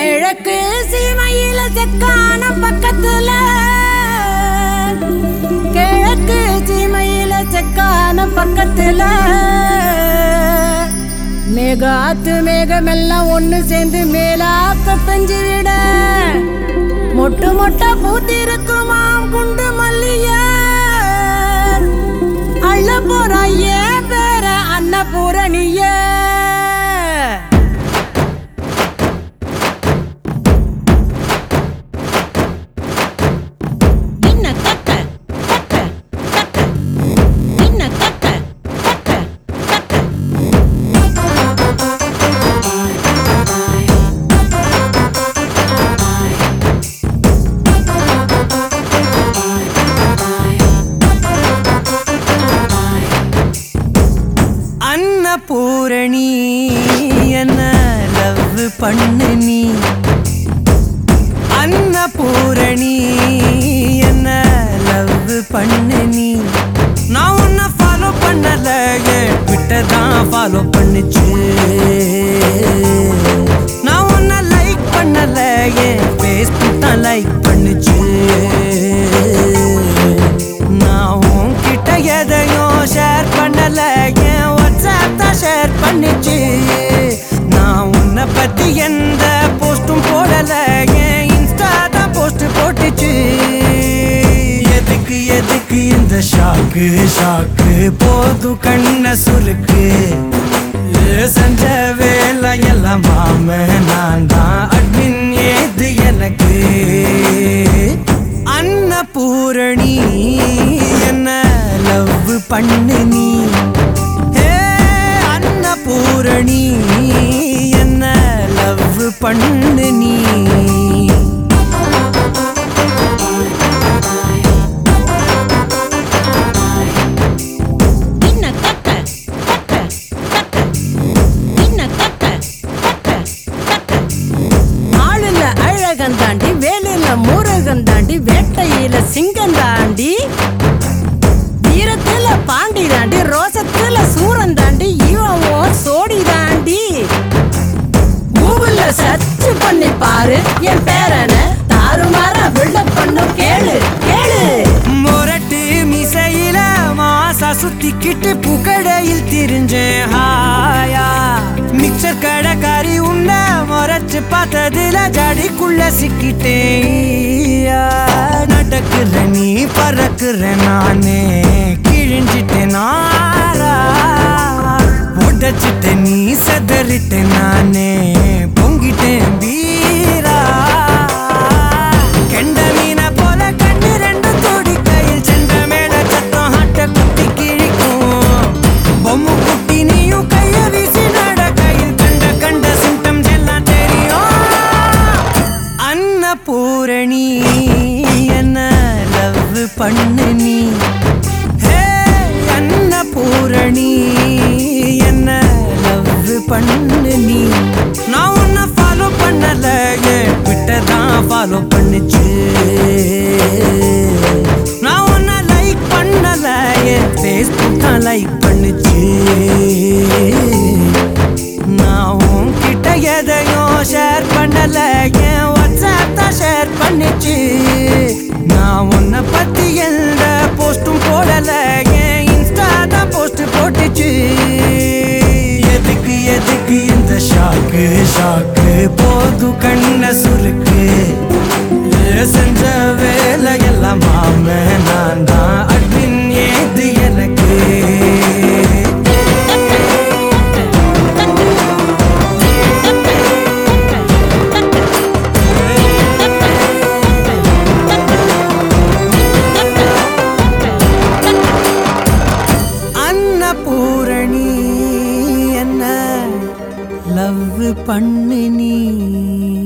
கிழக்கு சீமையில செக்கான பக்கத்துல கிழக்கு சீமையில செக்கான பக்கத்துல மேகாத்து மேகமெல்லாம் ஒண்ணு சேர்ந்து மேலாக்க பெஞ்சு விட மொட்டு மொட்டா பூத்திருக்குமாம் குண்டு மல்லிய அள்ள போறா ஏ பேர அன்னபூரணிய பூரணி என்ன லவ் பண்ணு நீ அன்னபூரணி என்ன லவ் பண்ணு நீ நான் உன்னை ஃபாலோ பண்ணல ட்விட்டர் தான் ஃபாலோ பண்ணுச்சு நான் உன்னை லைக் பண்ணல ஃபேஸ்புக் தான் லைக் பண்ணுச்சு நான் உன்கிட்ட எதையும் ஷேர் பண்ணல ஷேர் பண்ணிச்சு நான் உன்னை பத்தி எந்த போஸ்டும் போடல இன்ஸ்டா தான் போஸ்ட் போட்டுச்சு எதுக்கு எதுக்கு இந்த ஷாக்கு போது கண்ண சுருக்கு செஞ்ச வேலை எல்லாம் மாம நான் தான் அட்மின் ஏது எனக்கு அன்னபூரணி என்ன லவ் பண்ணு நீ பூரணி என்ன லவ் பண்ணு நீ ஆளுல அழகன் தாண்டி வேலையில மூரகன் தாண்டி வேட்டையில சிங்கம் தாண்டி வீரத்துல பாண்டி தாண்டி ரோசத்துல சூரன் தாண்டி இவன் சோடி தாண்டி கூகுள்ல சர்ச் பண்ணி பாரு என் பேரன தாறுமாற பில்டப் பண்ணும் கேளு கேளு மொரட்டு மிசையில மாசா சுத்திக்கிட்டு புகழையில் திரிஞ்சேன் ஹாயா மிக்சர் கடைக்காரி உன்ன மொரச்சு பார்த்ததுல ஜடிக்குள்ள சிக்கிட்டேன் நடக்குற நீ பறக்குற நானே கிழிஞ்சிட்டேன் நாரா உடச்சிட்ட நீ செதறிட்ட நானே பொங்கிட்டேன் வீரா கெண்ட மீன போல கண்ணு ரெண்டு தோடி கையில் சென்ற மேல சத்தம் ஹாட்ட குத்தி கிழிக்கும் பொம்மு குட்டி நீயும் கைய வீசி நட கையில் கண்ட சிம்டம்ஸ் எல்லாம் தெரியும் அன்னபூரணி என்ன லவ் பண்ணு நீ அன்னபூரணி என்ன லவ் பண்ணு நீ நான் உன்னை ஃபாலோ பண்ணல ட்விட்டர் தான் ஃபாலோ பண்ணுச்சு நான் உன்னை லைக் பண்ணல ஃபேஸ்புக் தான் லைக் பண்ணுச்சு நான் உன்கிட்ட எதையும் ஷேர் பண்ணல வாட்ஸ்அப் தான் ஷேர் பண்ணிச்சு நான் உன்னை பத்தி எந்த போஸ்டும் போடல இன்ஸ்டா தான் போஸ்ட் போட்டுச்சு எதுக்கு எதுக்கு இந்த ஷாக்கு போது கண்ண சுருக்கு செஞ்ச வேலை எல்லாம் மாம நான் தான் அட்மின் ஏது எனக்கு அன்னபூரணி என்ன லவ் பண்ணு நீ